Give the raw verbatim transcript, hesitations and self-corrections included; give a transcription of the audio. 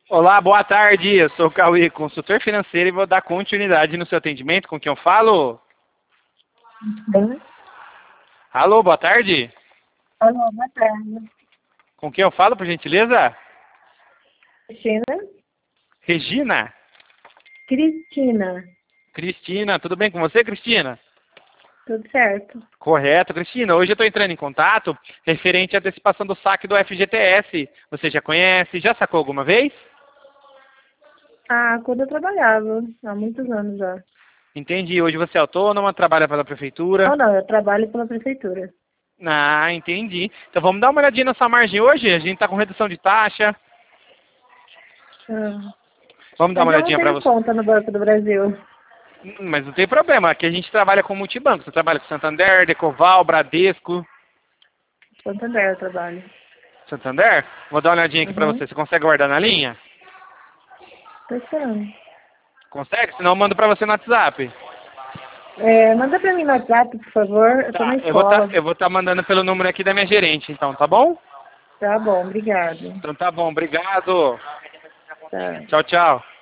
Olá, boa tarde. Eu sou o Cauê, consultor financeiro, e vou dar continuidade no seu atendimento. Com quem eu falo? Bem? Alô, boa tarde. Alô, boa tarde. Com quem eu falo, por gentileza? Cristina? Regina? Cristina. Cristina, tudo bem com você, Cristina? Tudo certo. Correto, Cristina. Hoje eu estou entrando em contato referente à antecipação do saque do F G T S. Você já conhece? Já sacou alguma vez? Ah, quando eu trabalhava, há muitos anos já. Entendi. Hoje você é autônoma, trabalha pela prefeitura. Não, não, eu trabalho pela prefeitura. Ah, entendi. Então vamos dar uma olhadinha na sua margem hoje? A gente está com redução de taxa. Ah. Vamos dar uma Mas eu não olhadinha para tenho você. conta no Banco do Brasil. Hum, Mas não tem problema, aqui a gente trabalha com multibanco. Você trabalha com Santander, Decoval, Bradesco, Santander eu trabalho. Santander? Vou dar uma olhadinha aqui pra Uhum. você. Você consegue guardar na linha? Tô esperando. Consegue? Senão eu mando pra você no WhatsApp. É, manda pra mim no WhatsApp, por favor. Eu tô na Tá, eu vou tá, escola. eu vou tá mandando pelo número aqui da minha gerente, então, tá bom? Tá bom, obrigado. Então tá bom, obrigado. Tá. Tchau, tchau.